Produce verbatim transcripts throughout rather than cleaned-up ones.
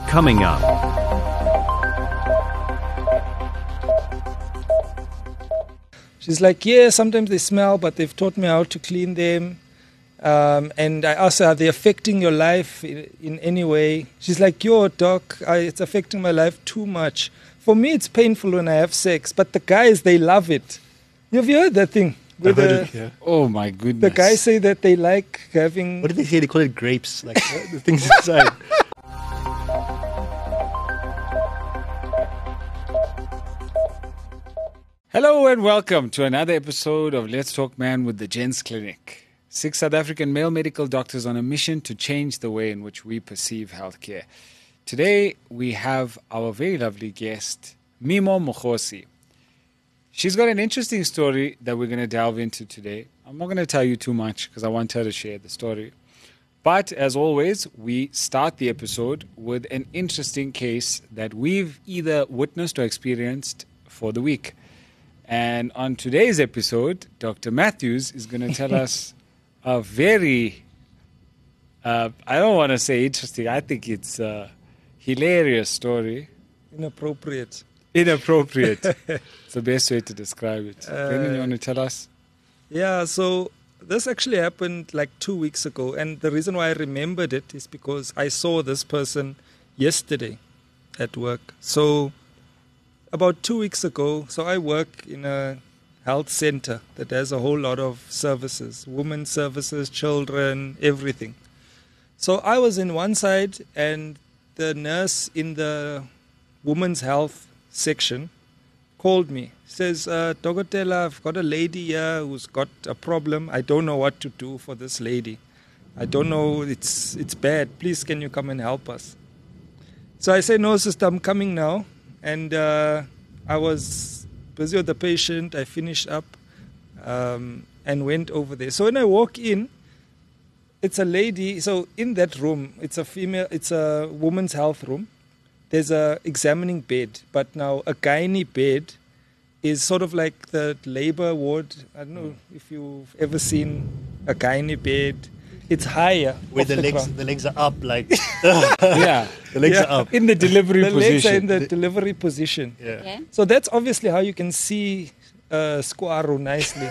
Coming up. She's like, yeah, sometimes they smell, but they've taught me how to clean them. Um, and I asked her, are they affecting your life in, in any way? She's like, yo, doc, I, it's affecting my life too much. For me, it's painful when I have sex, but the guys, they love it. Have you heard that thing? I've heard the, it, yeah. Oh my goodness. The guys say that they like having... What did they say? They call it grapes, like the things inside. Hello and welcome to another episode of Let's Talk Man with the Gents Clinic. Six South African male medical doctors on a mission to change the way in which we perceive healthcare. Today we have our very lovely guest, Mimo Mokgosi. She's got an interesting story that we're going to delve into today. I'm not going to tell you too much because I want her to share the story. But as always, we start the episode with an interesting case that we've either witnessed or experienced for the week. And on today's episode, Doctor Matthews is going to tell us a very, uh, I don't want to say interesting, I think it's a hilarious story. Inappropriate. Inappropriate. It's the best way to describe it. Uh, Brendan, you want to tell us? Yeah, so this actually happened like two weeks ago. And the reason why I remembered it is because I saw this person yesterday at work. So about two weeks ago, so I work in a health center that has a whole lot of services, women's services, children, everything. So I was in one side and the nurse in the women's health section called me. Says, uh, Dogotela, I've got a lady here who's got a problem. I don't know what to do for this lady. I don't know, it's it's bad. Please, can you come and help us? So I say, no, sister, I'm coming now. And uh, I was busy with the patient. I finished up um, and went over there. So when I walk in, it's a lady. So in that room, it's a female, it's a woman's health room. There's a examining bed, but now a gynae bed is sort of like the labor ward. I don't know if you've ever seen a gynae bed. It's higher. Where the, the legs ground. the legs are up, like Yeah. the legs Yeah. are up. In the delivery The legs position. are in the delivery position. Yeah. Okay. So that's obviously how you can see uh, squaro nicely.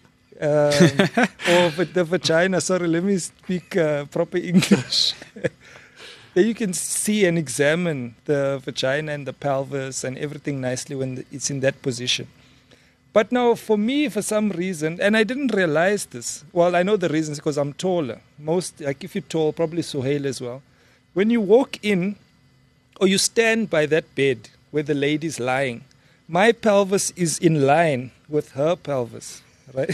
um, or with the vagina. Sorry, let me speak uh, proper English. Then you can see and examine the vagina and the pelvis and everything nicely when it's in that position. But now for me, for some reason, and I didn't realize this. Well, I know the reasons because I'm taller. Most, like if you're tall, probably Suhail as well. When you walk in or you stand by that bed where the lady's lying, my pelvis is in line with her pelvis, right?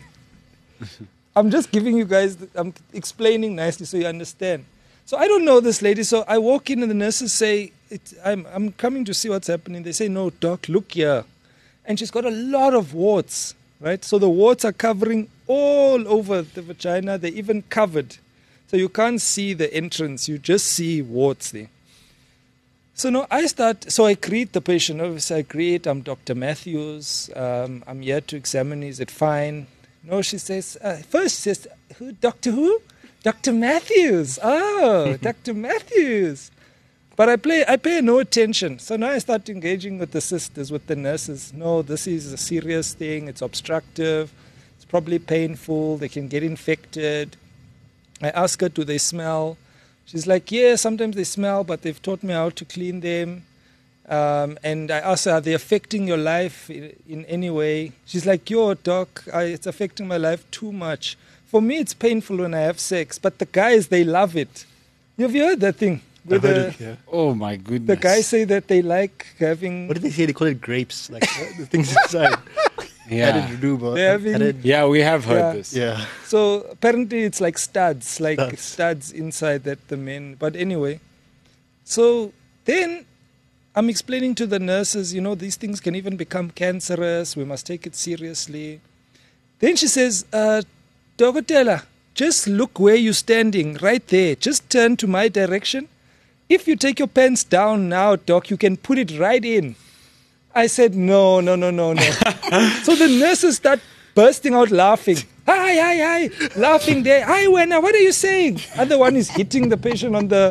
I'm just giving you guys, I'm explaining nicely so you understand. So I don't know this lady. So I walk in and the nurses say, it, I'm, I'm coming to see what's happening. They say, no, doc, look here. And she's got a lot of warts, right? So the warts are covering all over the vagina. They're even covered. So you can't see the entrance. You just see warts there. So now I start, so I greet the patient. Obviously I greet, I'm Doctor Matthews. Um, I'm here to examine, is it fine? No, she says, uh, first she says, who, Doctor who? Doctor Matthews. Oh, Doctor Matthews. But I play, I pay no attention. So now I start engaging with the sisters, with the nurses. No, this is a serious thing. It's obstructive. It's probably painful. They can get infected. I ask her, do they smell? She's like, yeah, sometimes they smell, but they've taught me how to clean them. Um, and I ask her, are they affecting your life in, in any way? She's like, yo, doc, I, it's affecting my life too much. For me, it's painful when I have sex, but the guys, they love it. Have you heard that thing? I've heard the, it, yeah. Oh my goodness. the guys say that they like having... What did they say? They call it grapes, like the things inside. Yeah. Added rhubarb, They're having- added- Yeah, we have heard Yeah. this. yeah. So apparently it's like studs, like Studs. studs inside that the men. But anyway, so then I'm explaining to the nurses, you know, these things can even become cancerous. We must take it seriously. Then she says, uh, Dogotela, just look where you're standing, right there. Just turn to my direction. If you take your pants down now, doc, you can put it right in. I said, no, no, no, no, no. So the nurses start bursting out laughing. Hi, hi, hi. Laughing there. Hi, Wena, what are you saying? Other one is hitting the patient on the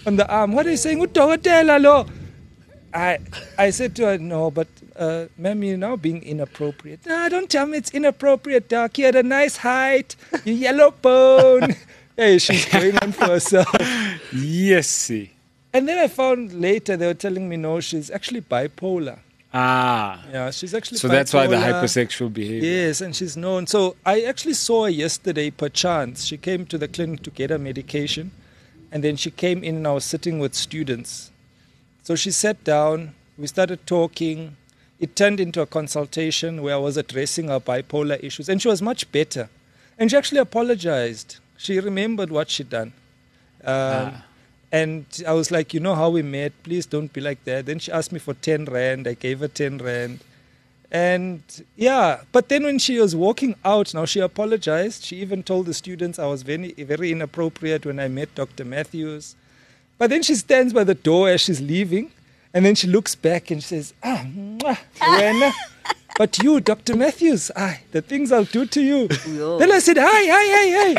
on the arm. What are you saying? Udokotela lo. I I said to her, no, but uh, ma'am, you're now being inappropriate. No, don't tell me it's inappropriate, doc. You had a nice height. You yellow bone. Hey, she's going on for herself. Yes, see. And then I found later they were telling me, no, she's actually bipolar. Ah. Yeah, she's actually So bipolar. that's why the hypersexual behavior. Yes, and she's known. So I actually saw her yesterday per chance. She came to the clinic to get her medication. And then she came in and I was sitting with students. So she sat down, we started talking. It turned into a consultation where I was addressing her bipolar issues. And she was much better. And she actually apologized. She remembered what she'd done. Um, Ah. And I was like, you know how we met, please don't be like that. Then she asked me for ten rand. I gave her ten rand. And yeah, but then when she was walking out, now she apologized. She even told the students I was very, very inappropriate when I met Doctor Matthews. But then she stands by the door as she's leaving, and then she looks back and she says, ah, mwah, Wena. But you, Doctor Matthews, ah, the things I'll do to you. Yo. Then I said, hi, hi, hi,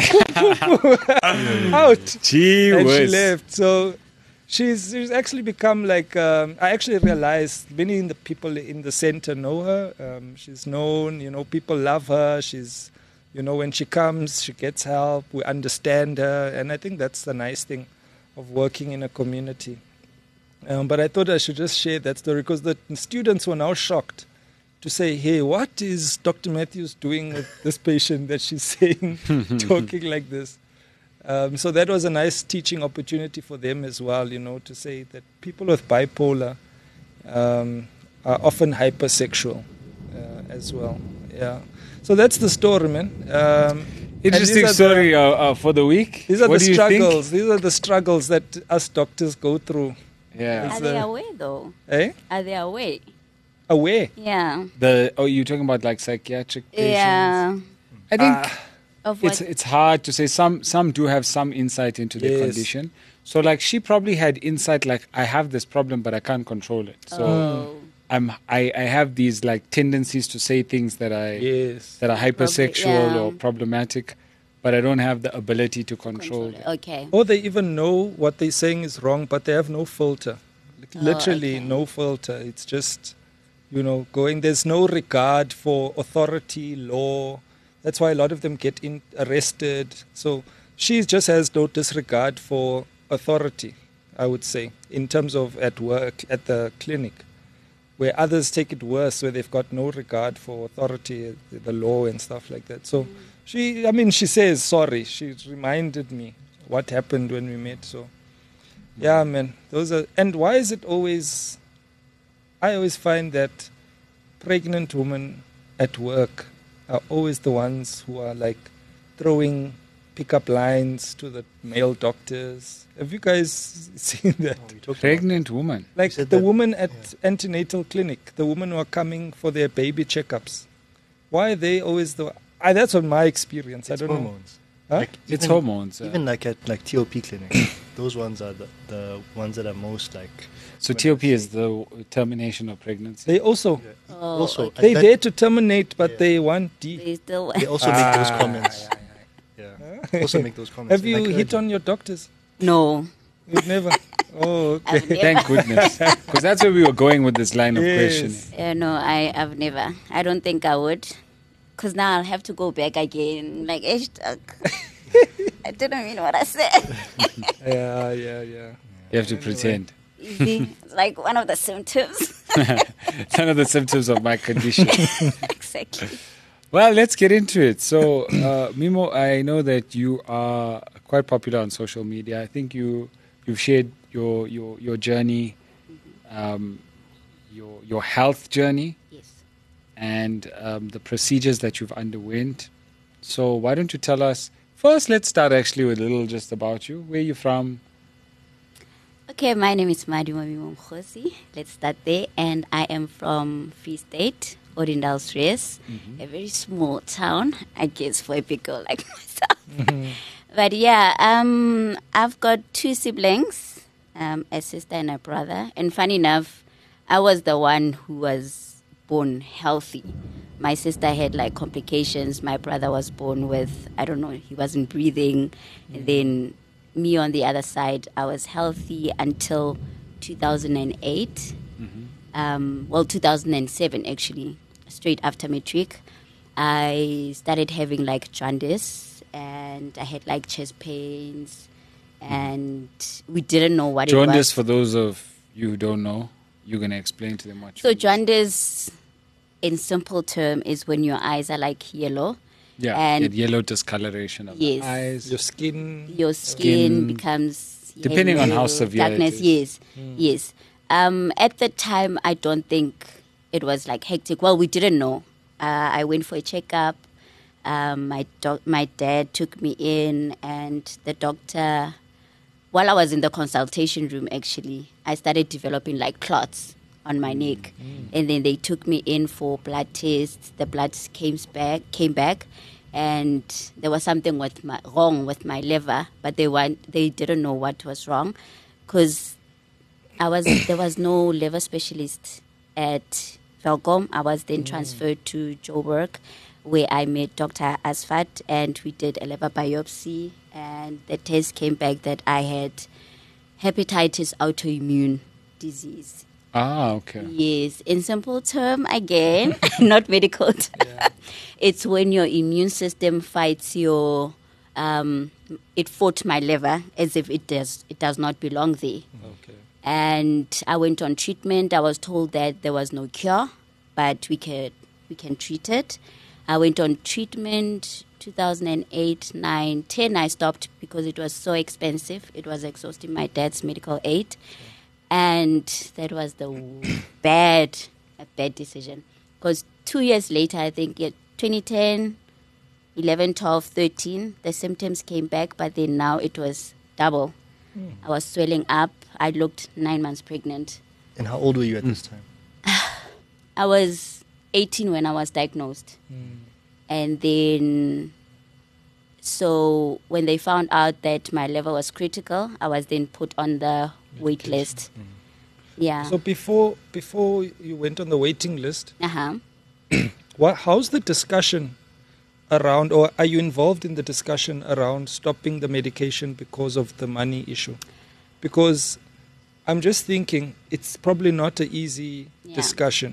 hi. Out. Gee And she whiz. left. So she's, she's actually become like, um, I actually realized many in the people in the center know her. Um, she's known, you know, people love her. She's, you know, when she comes, she gets help. We understand her. And I think that's the nice thing of working in a community. Um, but I thought I should just share that story because the students were now shocked to say, hey, what is Doctor Matthews doing with this patient that she's saying, talking like this? Um, so that was a nice teaching opportunity for them as well, you know, to say that people with bipolar um, are often hypersexual uh, as well. Yeah. So that's the story, man. Um, and Interesting these are story the- uh, uh, for the week. These are What the do you think? struggles. These are the struggles that us doctors go through. Yeah. It's, Are they uh, away though? Eh? Are they away? Aware. Yeah. The oh, you're talking about like psychiatric patients. Yeah. I think Ah, Of what? it's it's hard to say. Some some do have some insight into their Yes. condition. So like she probably had insight like I have this problem but I can't control it. So oh. I'm I, I have these like tendencies to say things that I yes. that are hypersexual yeah. or problematic, but I don't have the ability to control, Control them. it. Okay. Or they even know what they're saying is wrong, but they have no filter. Like, Oh, literally okay. no filter. It's just, you know, going. There's no regard for authority, law. That's why a lot of them get in, arrested. So she just has no disregard for authority, I would say, in terms of at work, at the clinic, where others take it worse, where they've got no regard for authority, the law and stuff like that. So she, I mean, she says sorry. She reminded me what happened when we met. So, yeah, man, those are. And why is it always? I always find that pregnant women at work are always the ones who are like throwing pickup lines to the male doctors. Have you guys seen that? Oh, we talked about- Pregnant woman. Like said the that- women at antenatal clinic, the women who are coming for their baby checkups. Why are they always the? I, that's what my experience. It's I don't hormones. Huh? Like It's even- hormones. uh, Even like at like T O P clinic, those ones are the, the ones that are most like. so T O P is the termination of pregnancy. know. They also Yeah. Oh, also, okay. they that- dare to terminate, but Yeah. they want D. They still. they also make those Ah, comments. Yeah, also make those comments. Have you like hit urgent. on your doctors? No. You've never. Oh, okay. I've never. Thank goodness, because that's where we were going with this line of Yes. questioning. Uh, no, I, I've never. I don't think I would. Because now I'll have to go back again. Like, eh, stuck. I didn't mean what I said. Yeah, yeah, yeah. You have to pretend. Easy. It's like one of the symptoms. None of the symptoms of my condition. Exactly. Well, let's get into it. So, uh, Mimo, I know that you are quite popular on social media. I think you you've shared your your your journey, um, your your health journey, Yes. and um, the procedures that you've underwent. So, why don't you tell us first? Let's start actually with a little just about you. Where are you from? Okay, my name is Madimo Mimomkhosi. Let's start there. And I am from Free State, Odindal Stress, a very small town, I guess, for a big girl like myself. But yeah, um, I've got two siblings, um, a sister and a brother. And funny enough, I was the one who was born healthy. My sister had like complications. My brother was born with, I don't know, he wasn't breathing. And then me on the other side, I was healthy until two thousand eight. Mm-hmm. Um, well, two thousand seven actually, straight after matric. I started having like jaundice, and I had like chest pains, and we didn't know what it was. Jaundice, for those of you who don't know, you're going to explain to them what So jaundice jaundice, in simple term, is when your eyes are like yellow. Yeah, and get yellow discoloration of yes, the eyes. Your skin. your skin, Skin, becomes depending on how yellow, severe it darkness. is. Yes, yes. Um, at the time, I don't think it was like hectic. Well, we didn't know. Uh, I went for a checkup. Um, my doc- my dad took me in, and the doctor, while I was in the consultation room, actually, I started developing like clots on my neck, and then they took me in for blood tests. The blood came back, came back, and there was something with my, wrong with my liver, but they want, they didn't know what was wrong, because I was there was no liver specialist at Velcom. I was then transferred to Joburg, where I met Doctor Asfat, and we did a liver biopsy, and the test came back that I had hepatitis autoimmune disease. Ah, okay. Yes, in simple term, again, not medical term. It's when your immune system fights your, um, it fought my liver as if it does, it does not belong there. Okay. And I went on treatment. I was told that there was no cure, but we could we can treat it. I went on treatment two thousand eight, nine, ten. I stopped because it was so expensive. It was exhausting my dad's medical aid. And that was the bad, a bad decision. Because two years later, I think, yeah, twenty ten, eleven, twelve, thirteen, the symptoms came back, but then now it was double. Mm. I was swelling up. I looked nine months pregnant. And how old were you at this time? I was eighteen when I was diagnosed. Mm. And then, so when they found out that my level was critical, I was then put on the wait list. Mm. Yeah. So before before you went on the waiting list, uh-huh. what, how's the discussion around, or are you involved in the discussion around stopping the medication because of the money issue? Because I'm just thinking it's probably not an easy Yeah. discussion.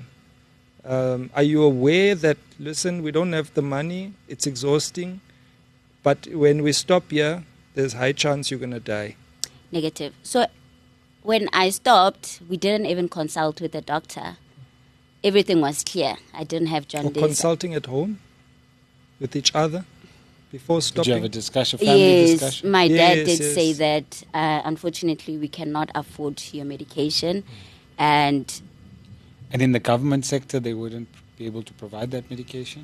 Um, are you aware that, listen, we don't have the money, it's exhausting, but when we stop here, there's high chance you're going to die? Negative. So when I stopped, we didn't even consult with the doctor. Everything was clear. I didn't have Or jaundice. consulting at home with each other before Did stopping? you have a discussion, family Yes, discussion? my dad Yes, did yes. say that uh, unfortunately we cannot afford your medication, and And in the government sector, they wouldn't be able to provide that medication?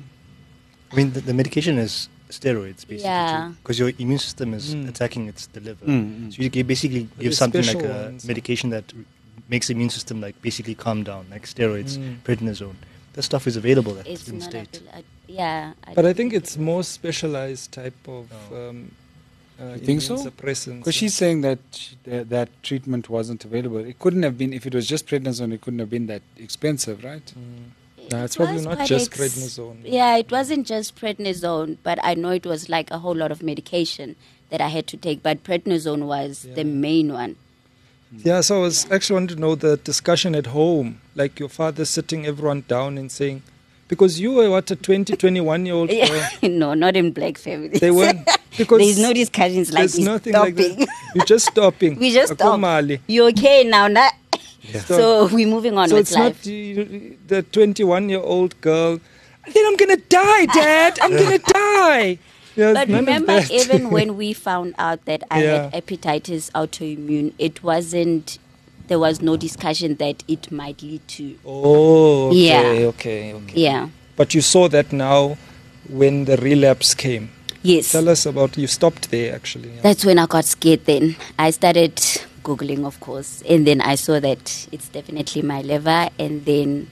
I mean, the, the medication is steroids, basically. Yeah. Because your immune system is Mm. attacking its the liver. Mm, mm. So you g- basically give There's something like special a ones. medication that r- makes the immune system like basically calm down, like steroids, Mm. prednisone. That stuff is available at, it's in the not. state. avail- uh, yeah. But I don't think it's more specialized type of Oh. um, uh, You think so? suppressants. Because she's saying that she, that that treatment wasn't available. It couldn't have been, if it was just prednisone, it couldn't have been that expensive, right? Mm. It No, it's probably was not quite just ex- prednisone. Yeah, it wasn't just prednisone, but I know it was like a whole lot of medication that I had to take. But prednisone was Yeah. the main one. Yeah, so I was Yeah. actually wanting to know the discussion at home, like your father sitting everyone down and saying, because you were what, a twenty, twenty-one year old girl. No, not in black families. They weren't, because There's no discussions like there's this. nothing Stopping. like that. You're just stopping. We just stop. Akomali. You okay now? Nah? Yeah. So we're moving on So with it's life. not you- the twenty-one year old girl, then I'm going to die, Dad. I'm going to die. Yeah, But none of remember, that. even when we found out that I Yeah. had hepatitis autoimmune, it wasn't, there was no discussion that it might lead to. Oh, okay, Yeah. okay, okay. Yeah. But you saw that now when the relapse came. Yes. Tell us about, you stopped there actually. Yeah. That's when I got scared then. I started Googling, of course, and then I saw that it's definitely my liver, and then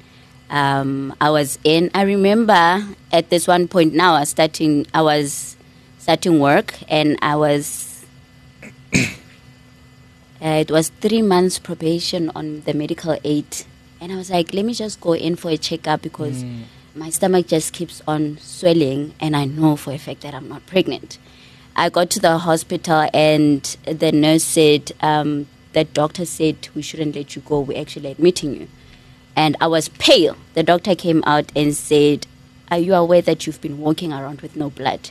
um, I was in. I remember at this one point now, I was starting, I was starting work, and I was, uh, it was three months probation on the medical aid, and I was like, let me just go in for a checkup because Mm. my stomach just keeps on swelling, and I know for a fact that I'm not pregnant. I got to the hospital and the nurse said, um, the doctor said we shouldn't let you go. We're actually admitting you. And I was pale. The doctor came out and said, are you aware that you've been walking around with no blood?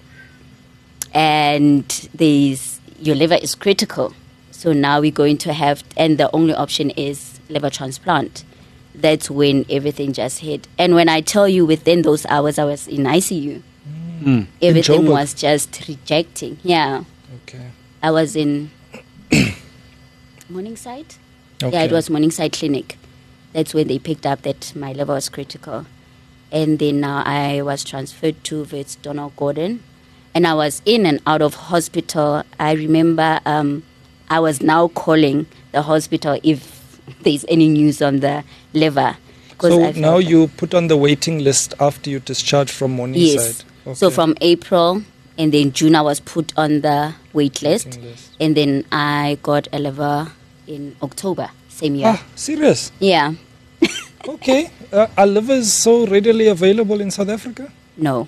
And there's, your liver is critical. So now we're going to have, and the only option is liver transplant. That's when everything just hit. And when I tell you within those hours I was in I C U, Mm. everything Joburg? was just rejecting. Yeah. Okay. I was in Morningside. Okay. Yeah, it was Morningside Clinic. That's when they picked up that my liver was critical. And then now I was transferred to Wits Donald Gordon. And I was in and out of hospital. I remember um, I was now calling the hospital if there's any news on the liver. 'Cause So I felt now like- you put on the waiting list after you discharged from Morningside. Yes. So Okay. from April and then June I was put on the wait list. Waiting list. And then I got a liver in October, same year. Ah, serious? Yeah. Okay. Uh, are livers so readily available in South Africa? No.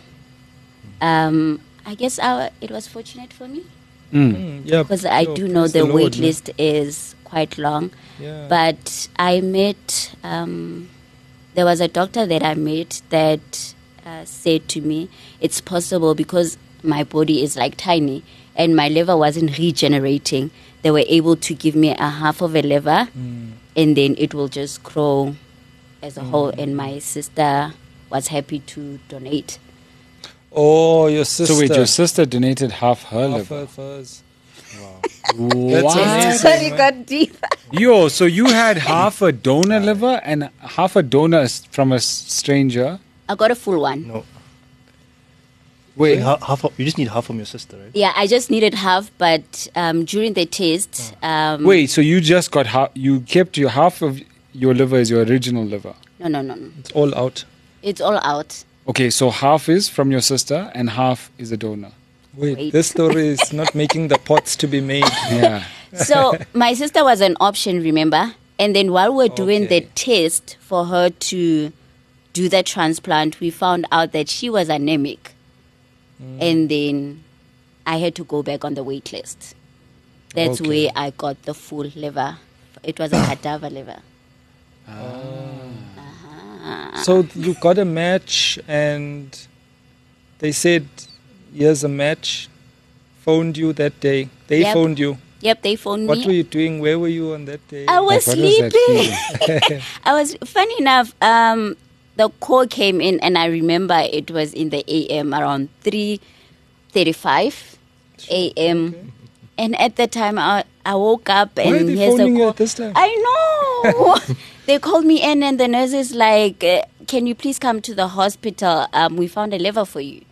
Um, I guess I, it was fortunate for me Mm. Mm, yeah. because I yo, do know praise the, Lord, wait man. list is quite long. Yeah. But I met, um, there was a doctor that I met that uh, said to me, it's possible because my body is like tiny and my liver wasn't regenerating. They were able to give me a half of a liver Mm. and then it will just grow as a whole. Mm. And my sister was happy to donate. Oh, your sister. So wait, your sister donated half her Half liver. of hers. What? amazing. Sorry, man. got deep. Yo, so you had half a donor liver and half a donor s- from a s- stranger. I got a full one. No. Wait, Ha- half of, you just need half from your sister, right? Yeah, I just needed half, but um, during the test, um, wait. So you just got half. You kept your half of your liver as your original liver. no, no, no, no. It's all out. It's all out. Okay, so half is from your sister and half is a donor. Wait, Wait. this story is not making the pots to be made. Yeah. So my sister was an option, remember? And then while we were doing the Okay. test for her to do the transplant, we found out that she was anemic. And then I had to go back on the wait list. That's Okay. where I got the full liver. It was a cadaver liver. So you got a match and they said, here's a match. Phoned you that day. They Yep. phoned you. Yep, they phoned What me. were you doing? Where were you on that day? I was Like, what was that sleeping. feeling? I was funny enough. Um, the call came in, and I remember it was in the A M around three thirty-five A M. And at the time, I, I woke up Why and are they here's the phoning you call. at this time? I know. They called me in, and the nurse is like, uh, "Can you please come to the hospital? Um, we found a liver for you."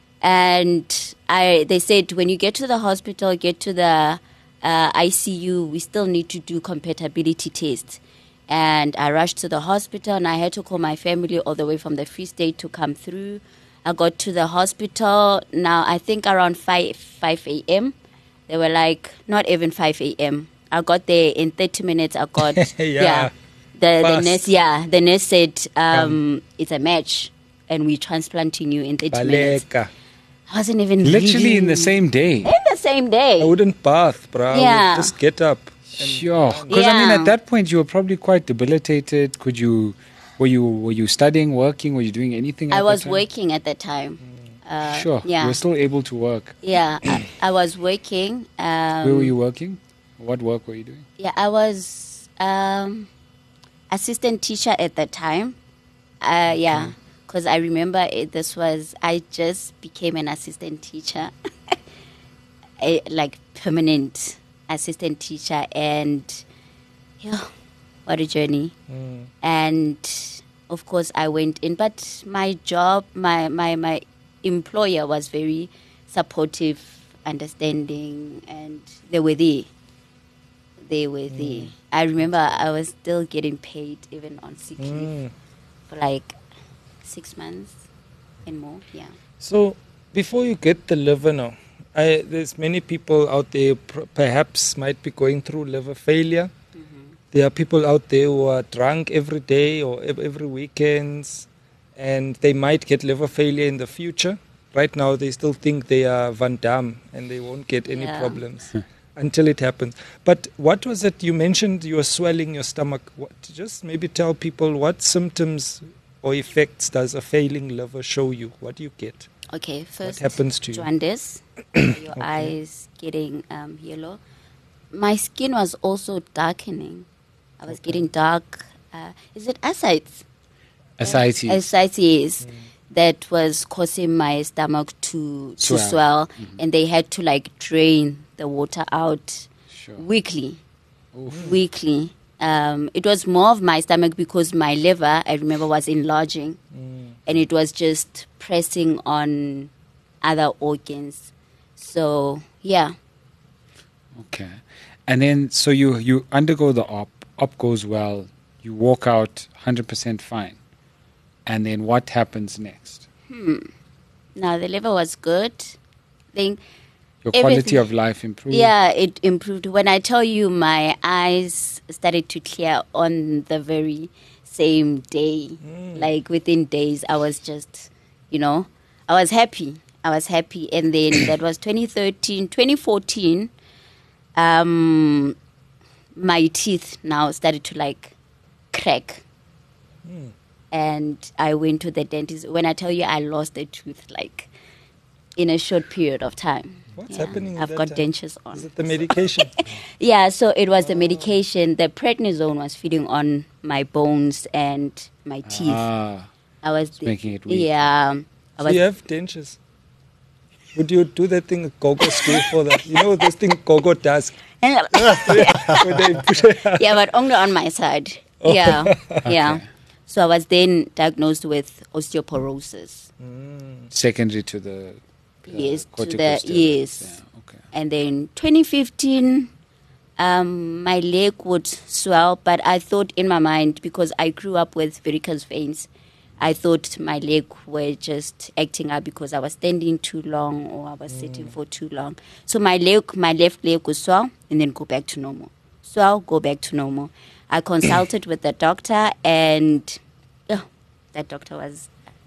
And I, they said, when you get to the hospital, get to the uh, I C U, we still need to do compatibility tests. And I rushed to the hospital, and I had to call my family all the way from the Free State to come through. I got to the hospital, now I think around five, five A M. They were like, not even five A M. I got there in thirty minutes. I got, Yeah. The, the Fast. nurse, yeah, the nurse said, um, it's a match, and we're transplanting you in thirty minutes. Baleka. I wasn't even Literally in the reading. same day. In the same day. I wouldn't bath, bro. Yeah. Just get up. Sure. Because I mean, Yeah. at that point, you were probably quite debilitated. Could you? Were you? Were you studying, working? Were you doing anything? I at was that time? working at the time. Uh, Sure. You Yeah. were still able to work. Yeah. I, I was working. Um, Where were you working? What work were you doing? Yeah, I was um, assistant teacher at the time. Uh, yeah, because I remember it, this was, I just became an assistant teacher, a, like permanent assistant teacher, and yeah, what a journey. Mm. And of course I went in, but my job, my, my, my employer was very supportive, understanding, and they were there. They were there. I remember I was still getting paid even on sick leave Mm. for like six months and more. Yeah. So before you get the liver now, I, there's many people out there pr- perhaps might be going through liver failure. There are people out there who are drunk every day or ev- every weekends, and they might get liver failure in the future. right now they still think they are Van Damme and they won't get any Yeah. problems until it happens. But what was it? You mentioned you were swelling your stomach. What, just maybe tell people what symptoms or effects does a failing liver show you? What do you get? Okay, first happens to you? jaundice, your eyes getting um, yellow. My skin was also darkening. I was getting dark. Uh, is it ascites? Ascites. Ascites that was causing my stomach to to Swell. swell, and they had to like drain the water out Sure. weekly. Oof. Weekly. Um, it was more of my stomach because my liver, I remember, was enlarging, and it was just pressing on other organs. So yeah. Okay. And then, so you, you undergo the op, op goes well, you walk out one hundred percent fine. And then what happens next? Now the liver was good. Then Your quality Everything. of life improved? yeah, it improved. When I tell you, my eyes started to clear on the very same day. Like within days, I was just, you know, I was happy. I was happy. And then that was twenty thirteen, twenty fourteen. Um, my teeth now started to like crack. And I went to the dentist. When I tell you I lost a tooth, like in a short period of time. What's Yeah, happening at I've that got time? dentures on. Is it the medication? Yeah, so it was the medication. The prednisone was feeding on my bones and my teeth. Ah, I was it's making it weak. Yeah, I So was. you have dentures. Would you do that thing Gogo's do for that? You know this thing Gogo does? yeah, Where they put but only on my side. Yeah, yeah. So I was then diagnosed with osteoporosis. secondary to the uh, Yes, to the corticosteroids. yes. Yeah, okay. And then twenty fifteen, um, my leg would swell, but I thought in my mind, because I grew up with varicose veins, I thought my leg were just acting up because I was standing too long or I was sitting for too long. So my leg, my left leg would swell and then go back to normal. Swell, go back to normal. I consulted with the doctor, and oh, that doctor was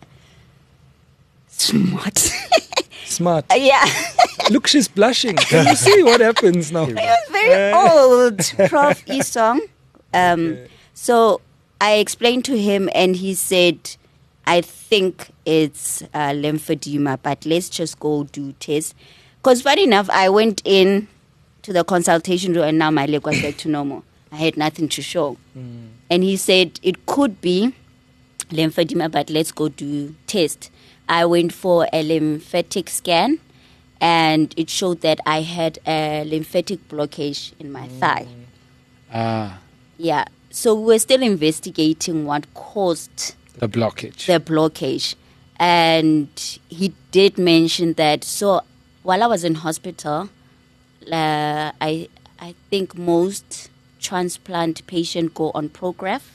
smart. Smart. yeah. Look, she's blushing. Can you see what happens now? It was very old, Prof Isong. Um, so I explained to him, and he said, I think it's uh, lymphedema, but let's just go do tests. Because funny enough, I went in to the consultation room, and now my leg was back to normal. I had nothing to show. And he said, it could be lymphedema, but let's go do test. I went for a lymphatic scan, and it showed that I had a lymphatic blockage in my thigh. Ah, Yeah. So we're still investigating what caused the blockage. the blockage. And he did mention that. So while I was in hospital, uh, I I think most transplant patients go on Prograf.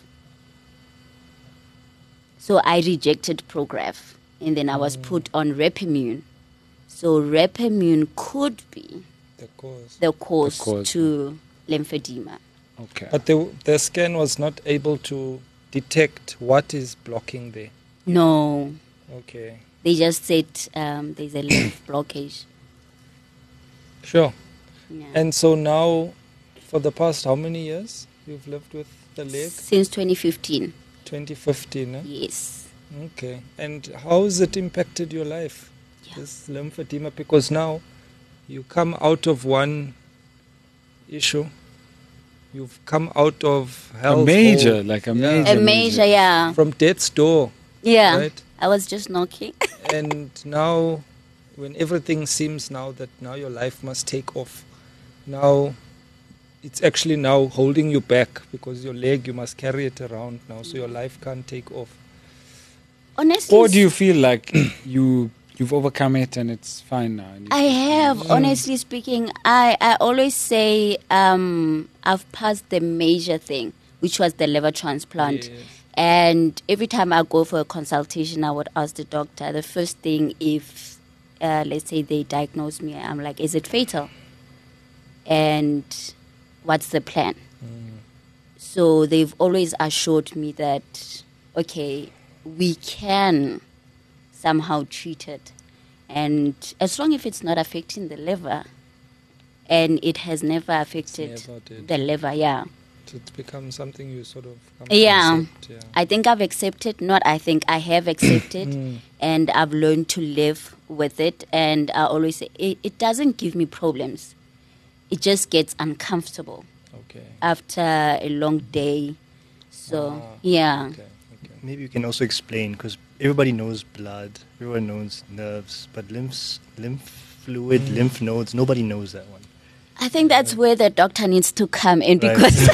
So I rejected Prograf, and then I was put on Repimune. So Repimune could be The cause. the cause, The cause. to lymphedema. okay. But the, the scan was not able to detect what is blocking there. No, Okay. they just said um, there's a lymph blockage. Sure. Yeah. And so now, for the past how many years you've lived with the leg? Since twenty fifteen, twenty fifteen, eh? yes. Okay. And how has it impacted your life, Yeah. this lymphedema? Because now you come out of one issue, you've come out of a health. major, or- like a Yeah. major. A major, yeah. From death's door, Yeah. right? I was just knocking. And now, when everything seems now that now your life must take off, now it's actually now holding you back because your leg, you must carry it around now, so your life can't take off. Honestly, Or do you feel like you you've overcome it and it's fine now? and you- I have, honestly speaking, I, I always say um, I've passed the major thing, which was the liver transplant. Yes. And every time I go for a consultation, I would ask the doctor, the first thing, if, uh, let's say, they diagnose me, I'm like, is it fatal? And what's the plan? So they've always assured me that, okay, we can somehow treat it. And as long as it's not affecting the liver, and it has never affected never did. the liver, yeah. It's become something you sort of come to Yeah. accept, yeah. I think I've accepted, not I think, I have accepted, Mm. and I've learned to live with it. And I always say, it, it doesn't give me problems. It just gets uncomfortable Okay. after a long day. So, Ah, yeah. Okay. Okay. Maybe you can also explain, because everybody knows blood, everyone knows nerves, but lymphs, lymph fluid, Mm. lymph nodes, nobody knows that one. I think that's where the doctor needs to come in, Right. because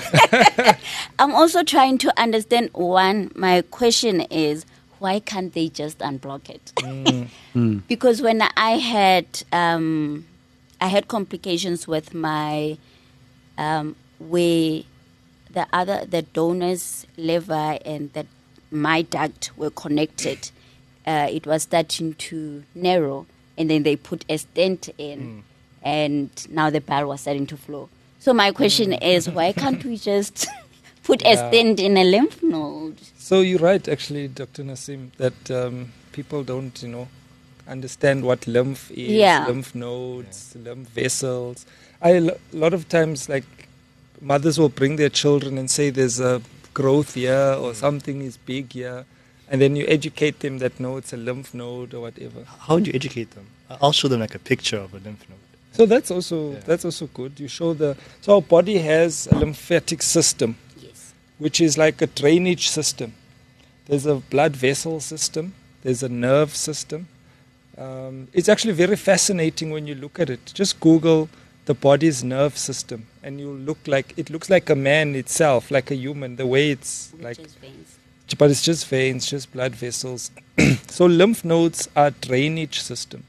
I'm also trying to understand. One, my question is, why can't they just unblock it? Mm. Because when I had um, I had complications with my um, where the other the donor's liver and that my duct were connected. Uh, it was starting to narrow, and then they put a stent in, and now the bile was starting to flow. So my question is, why can't we just put a Yeah. stent in a lymph node? So you're right, actually, Doctor Nasim, that um, people don't, you know, understand what lymph is, Yeah. lymph nodes, lymph vessels. I a lo- lot of times, like, mothers will bring their children and say there's a growth here or something is big here, and then you educate them that no, it's a lymph node or whatever. How do you educate them? I'll show them like a picture of a lymph node. So that's also Yeah. that's also good. You show the so our body has a lymphatic system, Yes. which is like a drainage system. There's a blood vessel system. There's a nerve system. Um, it's actually very fascinating when you look at it. Just Google the body's nerve system, and you look like it looks like a man itself, like a human. The way it's like, Which is veins. but it's just veins, just blood vessels. So lymph nodes are drainage system,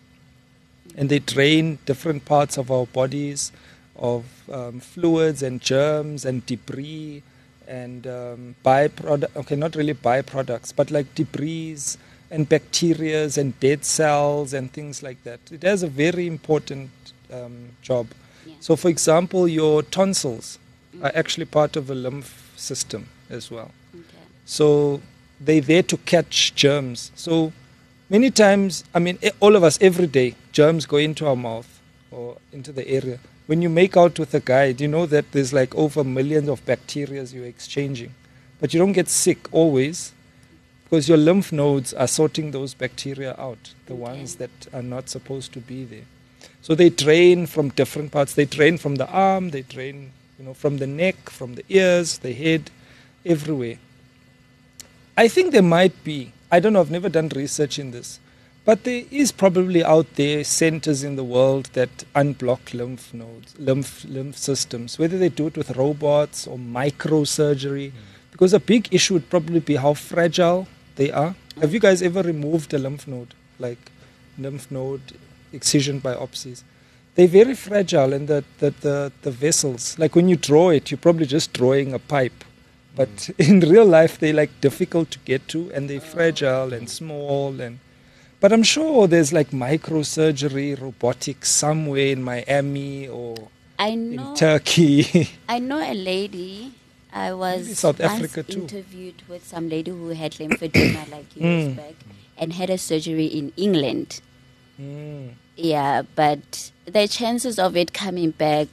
and they drain different parts of our bodies of um, fluids and germs and debris and um, byproduct. Okay, not really byproducts, but like debris and bacterias and dead cells and things like that. It has a very important um, job. Yeah. So, for example, your tonsils are actually part of a lymph system as well. Okay. So they're there to catch germs. So many times, I mean, e- all of us every day, germs go into our mouth or into the area. When you make out with a guy, do you know that there's like over millions of bacteria you're exchanging? But you don't get sick always because your lymph nodes are sorting those bacteria out, the Okay. ones that are not supposed to be there. So they drain from different parts. They drain from the arm, they drain, you know, from the neck, from the ears, the head, everywhere. I think there might be, I don't know, I've never done research in this, but there is probably out there centers in the world that unblock lymph nodes, lymph, lymph systems, whether they do it with robots or microsurgery, because a big issue would probably be how fragile they are. Have you guys ever removed a lymph node, like lymph node excision biopsies? They're very fragile, and the, the, the, the vessels, like when you draw it, you're probably just drawing a pipe. But in real life, they're like difficult to get to, and they're fragile and small. And but I'm sure there's like microsurgery, robotics somewhere in Miami or I know. in Turkey. I know a lady. I was Maybe South once Africa too. interviewed with some lady who had lymphedema like years Mm. back and had a surgery in England. Mm. Yeah, but the chances of it coming back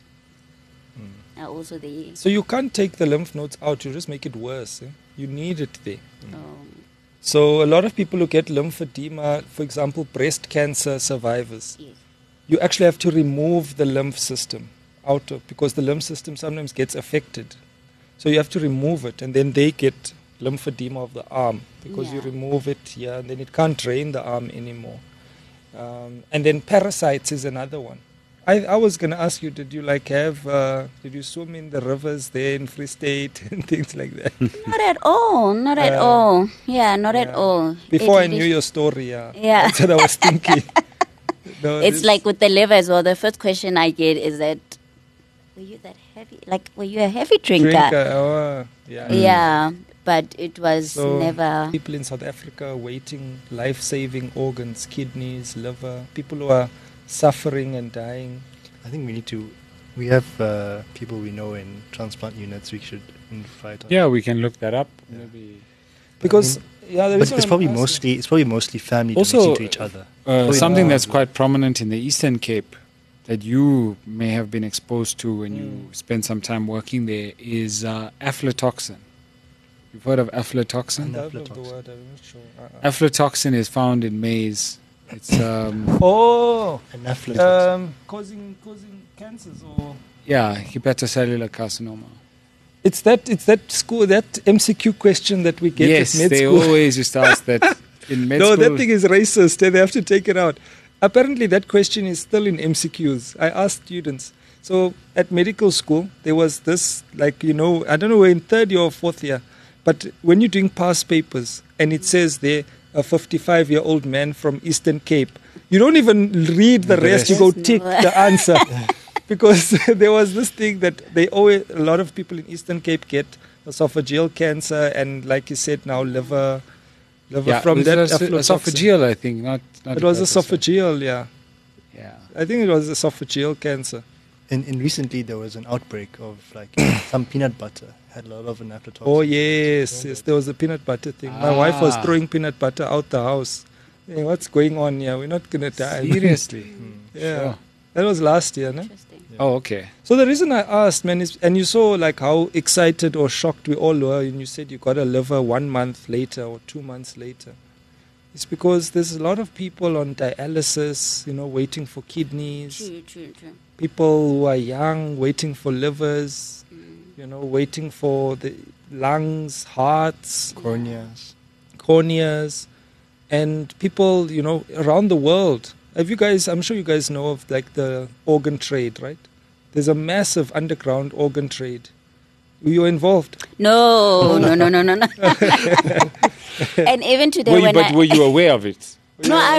are also there. So you can't take the lymph nodes out; you just make it worse. Eh? You need it there. Um, So a lot of people who get lymphedema, for example, breast cancer survivors, yes. you actually have to remove the lymph system out of, because the lymph system sometimes gets affected. So you have to remove it, and then they get lymphedema of the arm because you Yeah. remove it, yeah, and then it can't drain the arm anymore. Um, and then parasites is another one. I, I was going to ask you, did you like have, uh, did you swim in the rivers there in Free State and things like that? Not at all. Not at Uh, all. Yeah, not at yeah. all. Before It I knew really- your story, yeah. Yeah. That's what I was thinking. No, It's this- like with the liver as well. The first question I get is that, were you that heavy? Like, were you a heavy drinker? drinker. Oh, yeah. Yeah, but it was So never. people in South Africa waiting life-saving organs, kidneys, liver, people who are suffering and dying. I think we need to. We have uh, people we know in transplant units. We should invite. on- Yeah, we can look that up. Yeah. Maybe. Because Yeah, the But reason it's I'm probably asking- mostly it's probably mostly family Also, donating to each other. Uh, Probably something not- that's quite prominent in the Eastern Cape that you may have been exposed to when you Mm. spend some time working there is uh, aflatoxin. You've heard of aflatoxin? I've heard of the Aflatoxin. word, I'm not sure. Uh-uh. Aflatoxin is found in maize. It's um, Oh, An aflatoxin. um, causing causing cancers or yeah, hepatocellular carcinoma. it's that it's that school that M C Q question that we get Yes, at med they school. always used to ask that in med No, school. that thing is racist. They have to take it out. Apparently, that question is still in M C Qs. I asked students. So at medical school, there was this, like, you know, I don't know, in third year or fourth year, but when you're doing past papers and it says there, a fifty-five-year-old man from Eastern Cape, you don't even read the, The rest. You rest. go tick No. the answer. Because there was this thing that they always, a lot of people in Eastern Cape get esophageal cancer and, like you said, now liver, liver yeah, from it that was aflatoxin. esophageal, I think, not. not It was hepatocellular. esophageal, yeah. Yeah. I think it was esophageal cancer. And, and recently there was an outbreak of like some peanut butter had a lot of an aflatoxin. Oh yes, yes. There was a peanut butter thing. My wife was Ah. throwing peanut butter out the house. Hey, what's going on here? We're not gonna die. Seriously? Mm. Yeah, Sure. that was last year, no? Interesting. Oh, okay. So the reason I asked, man, is and you saw like how excited or shocked we all were, and you said you got a liver one month later or two months later. It's because there's a lot of people on dialysis, you know, waiting for kidneys. True, true, true. People who are young waiting for livers. Mm. You know, waiting for the lungs, hearts, Corneas. corneas, and people, you know, around the world. Have you guys, I'm sure you guys know of like the organ trade, right? There's a massive underground organ trade. Were you involved? No, no, no, no, no, no. And even today Were you, when but I were you aware of it? no, I,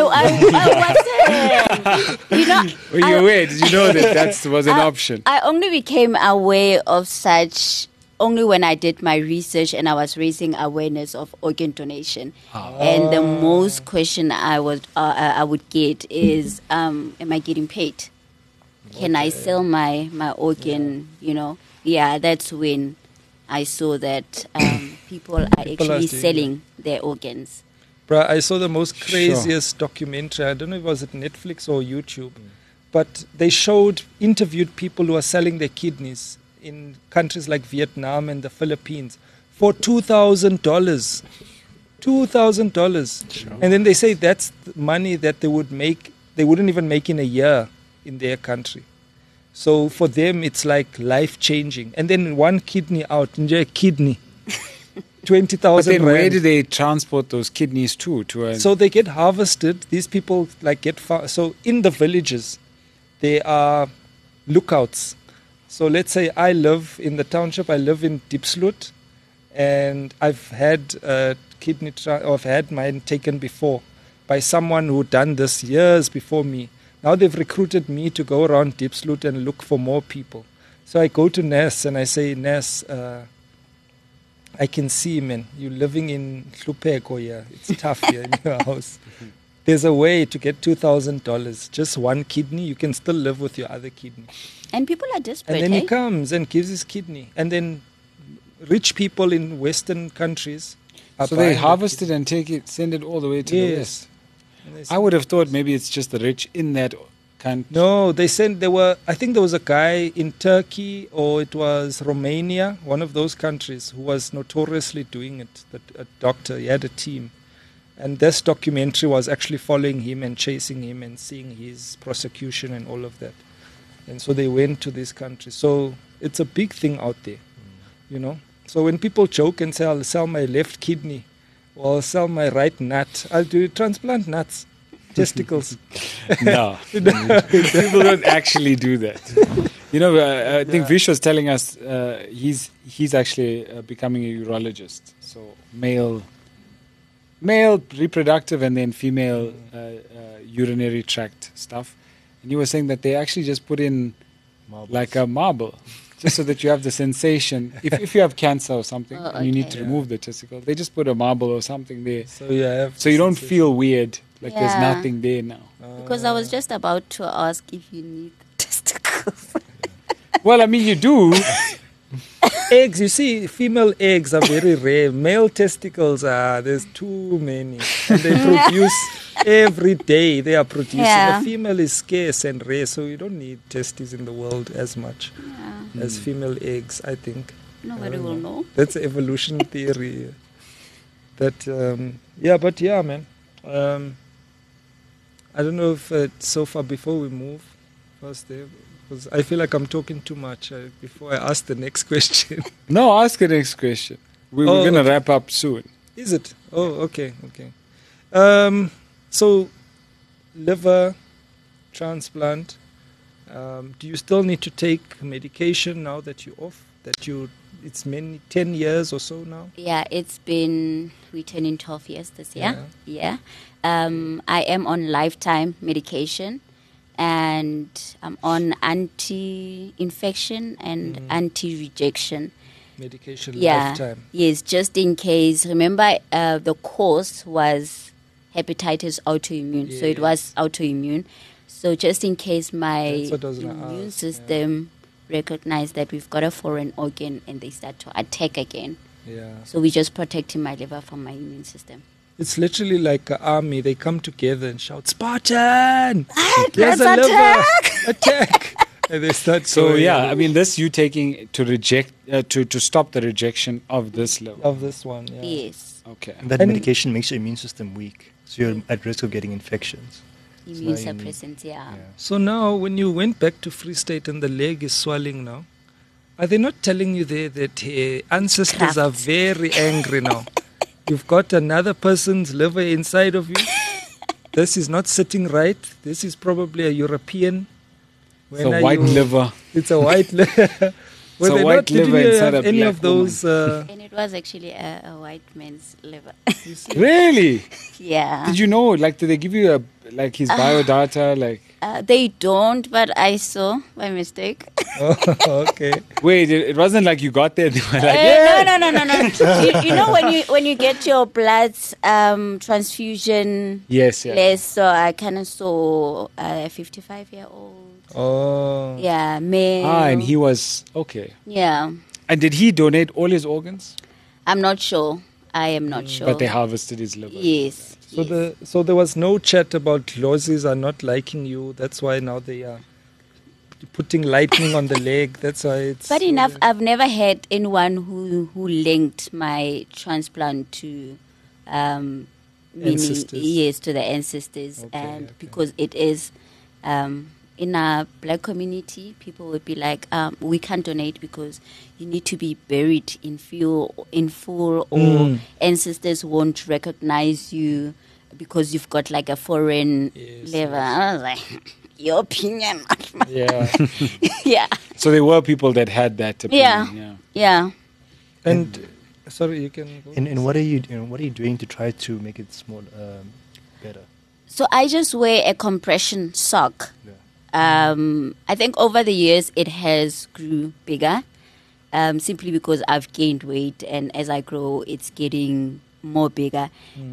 I, I wasn't. You know, Were you I- aware? Did you know that that was an I- option? I only became aware of such only when I did my research and I was raising awareness of organ donation. And the most question I would uh, I would get is, um, am I getting paid? Can I sell my my organ? You know, yeah, that's when I saw that um, people are People are actually doing selling their organs. Bruh, I saw the most Sure. craziest documentary. I don't know if it was at Netflix or YouTube, but they showed, interviewed people who are selling their kidneys in countries like Vietnam and the Philippines for two thousand dollars. two thousand dollars. And then they say that's the money that they would make, they wouldn't even make in a year in their country. So for them, it's like life changing. And then one kidney out, enjoy a kidney. twenty But thousand then where rand. do they transport those kidneys to? To a, So they get harvested. These people like get far. So in the villages, there are lookouts. So let's say I live in the township. I live in Diepsloot, and I've had a kidney. Tra- or I've had mine taken before by someone who done this years before me. Now they've recruited me to go around Diepsloot and look for more people. So I go to Ness and I say, Ness, uh, I can see, man, you're living in Hlupeko here. It's tough here in your house. There's a way to get two thousand dollars. Just one kidney, you can still live with your other kidney. And people are desperate. And then eh? he comes and gives his kidney. And then rich people in Western countries are so they buying that harvest it and take it, send it all the way to the Yes. west. kidney. And they I say- would have thought maybe it's just the rich in that country. No, they sent, there were, I think there was a guy in Turkey or it was Romania, one of those countries, who was notoriously doing it. The, a doctor, he had a team. And this documentary was actually following him and chasing him and seeing his prosecution and all of that. And so they went to this country. So it's a big thing out there, you know. So when people joke and say, I'll sell my left kidney or I'll sell my right nut, I'll do transplant nuts, testicles. No, people don't actually do that. You know, uh, I think Vish was telling us uh, he's he's actually uh, becoming a urologist. So male, male reproductive and then female uh, uh, urinary tract stuff. And he was saying that they actually just put in Marbles. like a marble, just so that you have the sensation. If if you have cancer or something Oh, and you need okay. to remove the testicle, they just put a marble or something there, So you have so you don't sensation. feel weird, like there's Yeah. nothing there now. Because I was just about to ask if you need testicles. Well, I mean, you do. Eggs, you see, female eggs are very rare. Male testicles are, there's too many. And they produce every day. They are producing. Yeah. The female is scarce and rare, so you don't need testes in the world as much Yeah. as female eggs, I think. Nobody I don't will know. know. That's evolution theory. That, um, yeah, but yeah, man. Um, I don't know if uh, so far before we move, first there, because I feel like I'm talking too much uh, before I ask the next question. No, ask the next question. We, Oh, we're going to okay. wrap up soon. Is it? Oh, okay, okay. Um, so, liver transplant. Um, do you still need to take medication now that you're off? That you, it's many ten years or so now. Yeah, it's been, we turning twelve years this year. Yeah. Um, I am on lifetime medication and I'm on anti-infection and Mm. anti-rejection. Medication Yeah. lifetime. Yes, just in case. Remember, uh, the course was hepatitis autoimmune. So it Yeah. was autoimmune. So just in case my That's what I was gonna immune ask, system recognize that we've got a foreign organ and they start to attack again. Yeah. So we're just protecting my liver from my immune system. It's literally like an army. They come together and shout, Spartan! Let's There's a liver! attack! Attack! And they start So, going yeah, I mean, this you taking to reject, uh, to, to stop the rejection of this liver. of this one. Yeah. Yes, Okay. And that And- medication makes your immune system weak, so you're at risk of getting infections. immune So in- suppressants, yeah. So now, when you went back to Free State and the leg is swelling now, are they not telling you there that uh, ancestors are Craft. very angry now? You've got another person's liver inside of you. This is not sitting right. This is probably a European. It's When a are white you- liver. It's a white liver. Were a they white not, didn't liver you inside have a any black of those? Uh, And it was actually a, a white man's liver. you see? Really? yeah. Did you know? Like, did they give you a like his biodata? Like, Uh, they don't, but I saw by mistake. Oh, okay. wait, it, it wasn't like you got there. They were like, Uh, yeah. no, no, no, no, no. you, you know when you when you get your blood um, transfusion Yes, yeah. less, so I kind of saw a fifty-five year old. Oh. Yeah, male. Ah, and he was okay. Yeah, And did he donate all his organs? I'm not sure. I am not sure. But they harvested his liver. Yes. So yes. the so there was no chat about Lozzies are not liking you. That's why now they are putting lightning on the leg. That's why it's. Funny enough, I've never had anyone who who linked my transplant to, um, meaning Ancestors. yes, to the ancestors, Okay, and okay. because it is, um, in our black community, people would be like, um, we can't donate because you need to be buried in full, in full, or Mm. ancestors won't recognize you because you've got like a foreign Yes, liver. I was like, your opinion, not mine. Yeah. yeah, So there were people that had that opinion. Yeah. yeah. yeah. And sorry, you can go. And, and what are you, you know, what are you doing to try to make it small, um, better? So I just wear a compression sock. Yeah. Um, I think over the years it has grew bigger, um, simply because I've gained weight, and as I grow, it's getting more bigger.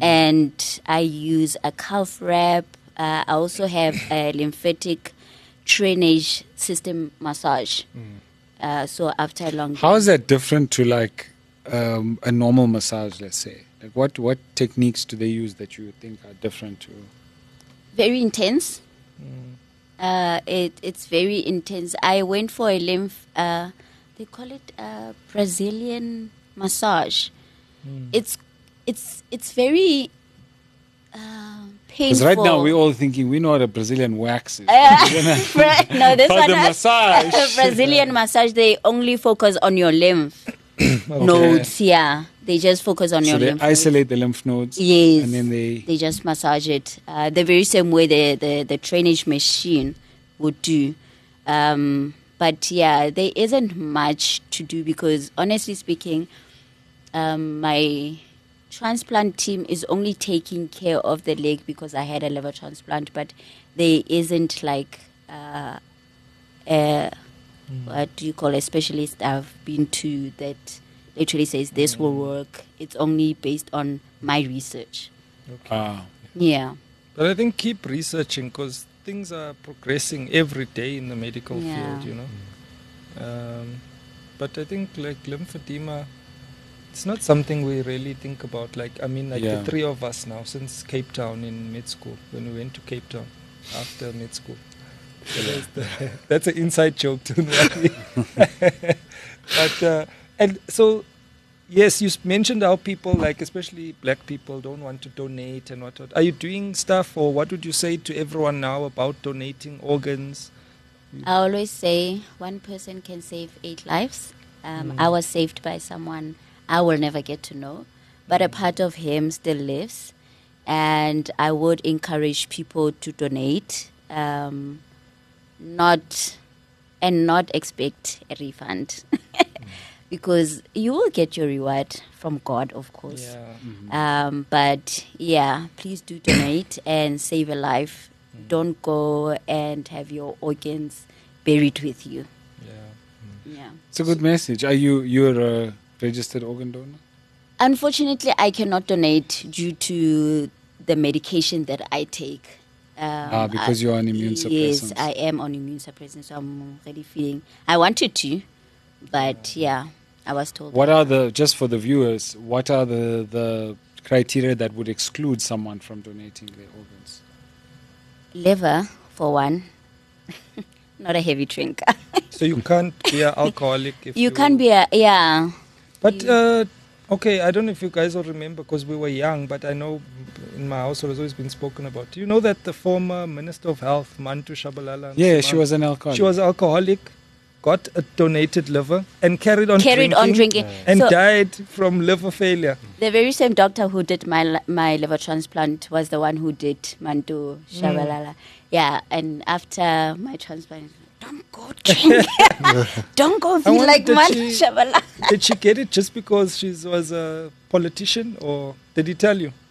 And I use a calf wrap. Uh, I also have a lymphatic drainage system massage. Uh, so after a long How is that different to like um, a normal massage, let's say? Like what, what techniques do they use that you think are different to? very intense. Mm. Uh, it it's very intense. I went for a lymph. Uh, they call it uh, Brazilian massage. Mm. It's it's it's very uh, Because painful. right now we're all thinking we know what a Brazilian wax is. Uh, Bra- no, this But one the has- massage. Brazilian massage. They only focus on your lymph nodes. Yeah, they just focus on so your they lymph nodes. isolate the lymph nodes. Yes. And then they. They just massage it uh, the very same way the, the, the drainage machine would do. Um, but yeah, there isn't much to do because honestly speaking, um, my transplant team is only taking care of the leg because I had a liver transplant, but there isn't like uh, a, what do you call a specialist I've been to that literally says this will work. It's only based on my research. Ah. Yeah. But I think keep researching because things are progressing every day in the medical Yeah. field, you know. Um, but I think like lymphedema, it's not something we really think about. Like I mean, like Yeah. the three of us now since Cape Town in med school, when we went to Cape Town after med school. So that's, the, that's an inside joke, don't worry. But uh, and so yes, you s- mentioned how people, like especially black people, don't want to donate and what. Are you doing stuff, or what would you say to everyone now about donating organs? I always say one person can save eight lives. Um, I was saved by someone I will never get to know, but a part of him still lives. And I would encourage people to donate, um, not and not expect a refund, because you will get your reward from God, of course. Yeah. Um, but yeah, please do donate and save a life. Don't go and have your organs buried with you. Yeah. Yeah. It's a good message. Are you you're a registered organ donor? Unfortunately, I cannot donate due to the medication that I take. Um, Ah, because I- you're on immune Yes, suppressants. I am on immune suppressants, so I'm already feeling. I wanted to, but yeah, I was told. What are the, just for the viewers, what are the, the criteria that would exclude someone from donating their organs? Liver, for one. Not a heavy drinker. So you can't be an alcoholic if you, You can't be a, yeah. But uh, okay, I don't know if you guys will remember because we were young, but I know in my household has always been spoken about. Do you know that the former Minister of Health, Mantu Shabalala, Yeah, she was an alcoholic. she was alcoholic, got a donated liver, and carried on Carried drinking, on drinking. and So- died from liver failure. The very same doctor who did my li- my liver transplant was the one who did Mantu Shabalala. Yeah, and after my transplant, don't go drink. Don't go be wonder like did Mantu she- Shabalala. Did she get it just because she was a politician, or did he tell you?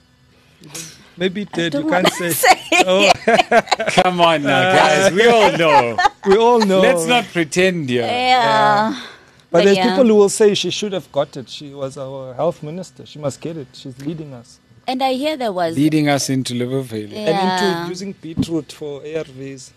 Maybe he did. don't You can't wanna say. say. Oh, Come on now, guys. We all know. we all know. Let's not pretend here. Yeah. But, But there's yeah. people who will say she should have got it. She was our health minister. She must get it. She's leading us. And I hear there was. Leading us into liver failure. Yeah. And into using beetroot for A R Vs.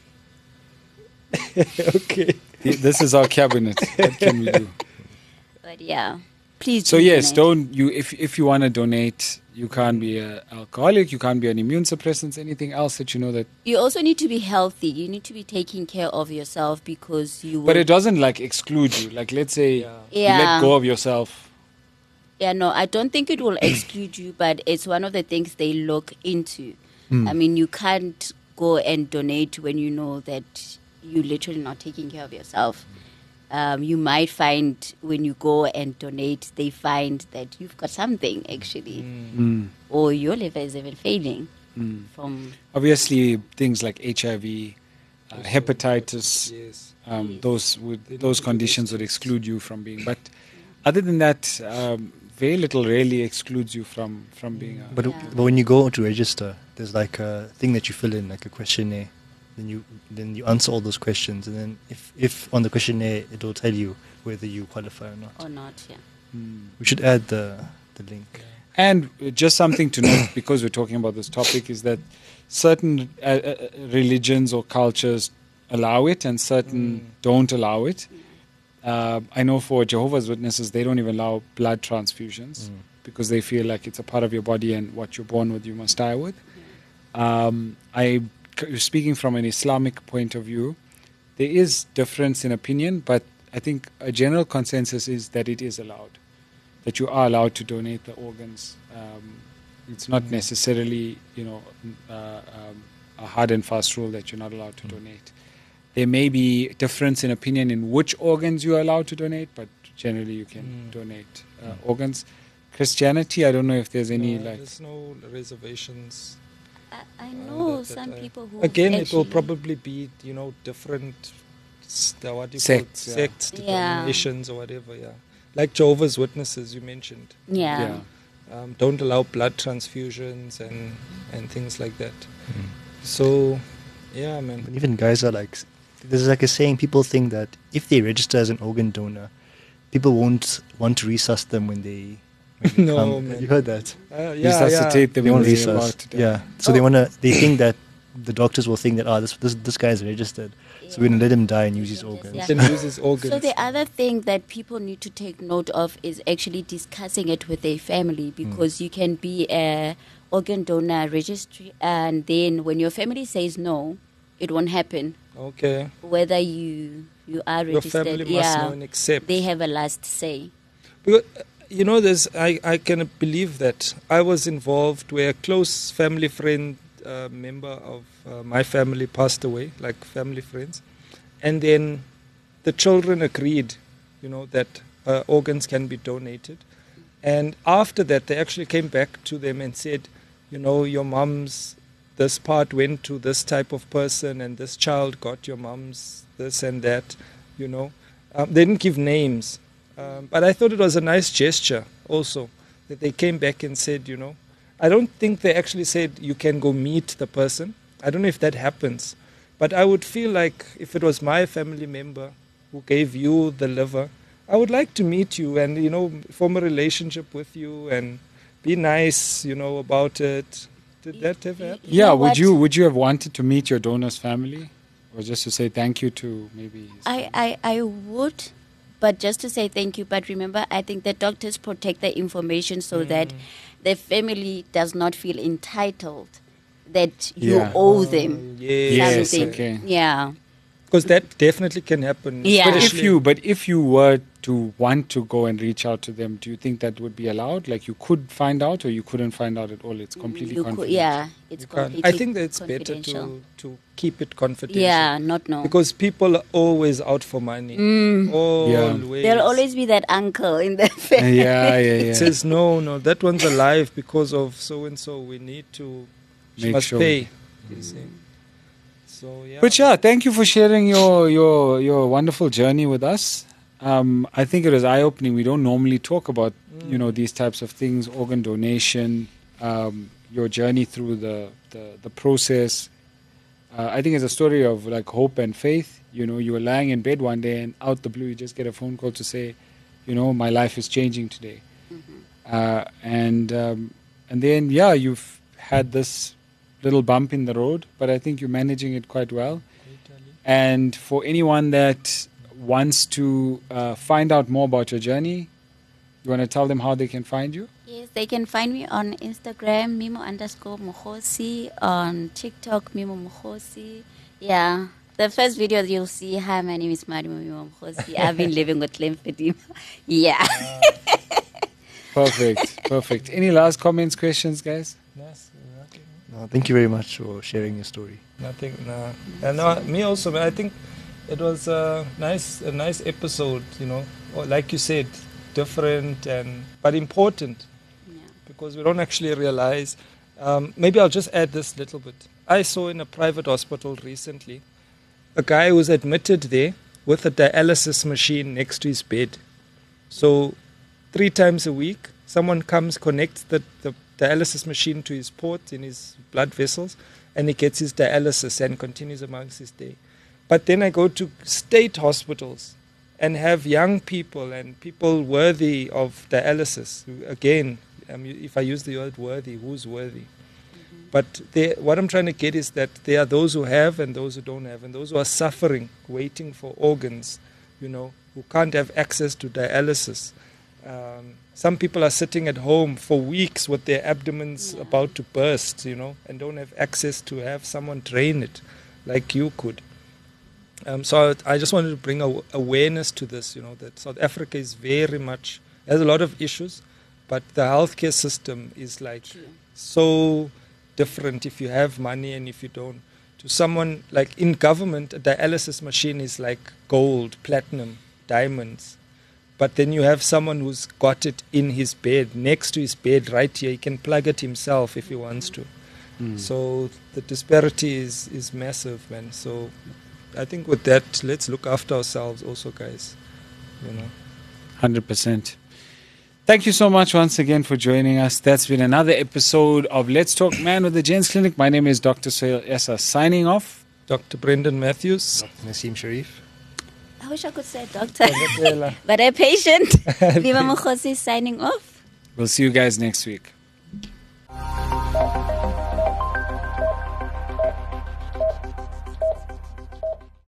Okay. This is our cabinet. What can we do? But yeah, please. So do yes, donate. don't you if if you want to donate, you can't be an alcoholic, you can't be an immune suppressant, anything else that you know that. You also need to be healthy. You need to be taking care of yourself because you. Will, But it doesn't like exclude you. Like let's say Yeah. you Yeah. let go of yourself. Yeah, no, I don't think it will exclude you, but it's one of the things they look into. I mean, you can't go and donate when you know that you're literally not taking care of yourself. Um, you might find when you go and donate, they find that you've got something actually, Mm. or your liver is even failing Mm. from. Obviously, things like H I V, uh, hepatitis, Yes. um, those would those conditions would exclude you from being. But other than that, um, very little really excludes you from from being. A, But, Yeah. but when you go to register, there's like a thing that you fill in, like a questionnaire. Then you then you answer all those questions, and then if, if on the questionnaire it will tell you whether you qualify or not. Or not, yeah. Mm. We should add the the link. And just something to note, because we're talking about this topic, is that certain uh, uh, religions or cultures allow it and certain don't allow it. Uh, I know for Jehovah's Witnesses, they don't even allow blood transfusions because they feel like it's a part of your body and what you're born with, you must die with. Um, I, speaking from an Islamic point of view, there is difference in opinion, but I think a general consensus is that it is allowed, that you are allowed to donate the organs. Um, it's not necessarily, you know, uh, um, a hard and fast rule that you're not allowed to donate. There may be difference in opinion in which organs you are allowed to donate, but generally you can Mm. donate uh, organs. Christianity, I don't know if there's any No, like. there's no reservations. I, I uh, know that- that some I- people who. Again, it will actually- probably be, you know, different s- the- what do you Sects, call yeah. it? sects, Yeah. denominations, or whatever. Yeah, like Jehovah's Witnesses, you mentioned, Yeah. Yeah. um, don't allow blood transfusions and and things like that. So, yeah, man. But even guys are like, there's like a saying, people think that if they register as an organ donor, people won't want to resusc them when they. When they No, come. man. You heard that? Uh, yeah, Resuscitate them They when want to they're about resusc. to die. Yeah. So Oh. they wanna. They think that the doctors will think that oh this this this guy is registered, so we're gonna let him die and use his organs. Yeah. Can use his organs. So the other thing that people need to take note of is actually discussing it with their family, because you can be a organ donor registry, and then when your family says no, it won't happen. Okay. Whether you you are Your registered, family must yeah, know and accept. they have a last say. Because, uh, you know, there's I, I can believe that I was involved where a close family friend, uh, member of uh, my family passed away, like family friends. And then the children agreed, you know, that uh, organs can be donated. And after that, they actually came back to them and said, you know, your mom's, this part went to this type of person, and this child got your mom's this and that, you know. Um, they didn't give names. Um, but I thought it was a nice gesture also that they came back and said, you know, I don't think they actually said you can go meet the person. I don't know if that happens. But I would feel like if it was my family member who gave you the liver, I would like to meet you and, you know, form a relationship with you and be nice, you know, about it. Did that ever happen? You Yeah, know would what? you would you have wanted to meet your donor's family, or just to say thank you to maybe? his I, I, I would, but just to say thank you. But remember, I think the doctors protect the information so that the family does not feel entitled that you Yeah. owe them Yes. Yes, something. okay. Yeah. Because that definitely can happen. Yeah. But if especially- you but if you were to want to go and reach out to them, do you think that would be allowed? Like you could find out, or you couldn't find out at all? It's completely You could- confidential. yeah, it's You can't. completely I think that it's better confidential. to, to keep it confidential. Yeah, not no. Because people are always out for money. Mm. Always. There'll always be that uncle in the family. Yeah, yeah, yeah. It says, no, no, that one's alive because of so and so. We need to, she Make must sure. pay. You see. So, yeah. But yeah, thank you for sharing your your your wonderful journey with us. Um, I think it was eye opening. We don't normally talk about you know these types of things, organ donation, um, your journey through the the, the process. Uh, I think it's a story of like hope and faith. You know, you were lying in bed one day and out the blue, you just get a phone call to say, you know, my life is changing today. Uh, and um, and then yeah, you've had this little bump in the road, but I think you're managing it quite well. And for anyone that wants to uh, find out more about your journey, you want to tell them how they can find you? Yes, they can find me on Instagram, Mimo underscore Mukhosi, on TikTok, Mimo Mukhosi. Yeah, the first video you'll see, hi, my name is Madimo Mimo Mukhosi. I've been living with lymphedema. Yeah. Perfect, perfect. Any last comments, questions, guys? Yes, nothing. No, thank you very much for sharing your story. Nothing. No. And no, me also. Man, I think it was a nice, a nice episode. You know, or like you said, different and but important Yeah. because we don't actually realize. Um, maybe I'll just add this little bit. I saw in a private hospital recently a guy who was admitted there with a dialysis machine next to his bed. So three times a week, someone comes, connects the, the dialysis machine to his port in his blood vessels, and he gets his dialysis and continues amongst his day. But then I go to state hospitals and have young people and people worthy of dialysis. Again, I mean, if I use the word worthy, who's worthy? But they, what I'm trying to get is that there are those who have and those who don't have, and those who are suffering, waiting for organs, you know, who can't have access to dialysis. Um, some people are sitting at home for weeks with their abdomens Yeah. about to burst, you know, and don't have access to have someone drain it like you could. Um, so I just wanted to bring aw- awareness to this, you know, that South Africa is very much, has a lot of issues, but the healthcare system is like True. so different if you have money and if you don't. To someone like in government, a dialysis machine is like gold, platinum, diamonds. But then you have someone who's got it in his bed, next to his bed, right here. He can plug it himself if he wants to. Mm. So the disparity is, is massive, man. So I think with that, let's look after ourselves also, guys. You know. one hundred percent. Thank you so much once again for joining us. That's been another episode of Let's Talk Man with the Gents Clinic. My name is Doctor Sohail Essa, signing off. Doctor Brendan Matthews. Doctor Nassim Sharif. I wish I could say doctor, but a patient. Viva Mukhosi signing off. We'll see you guys next week.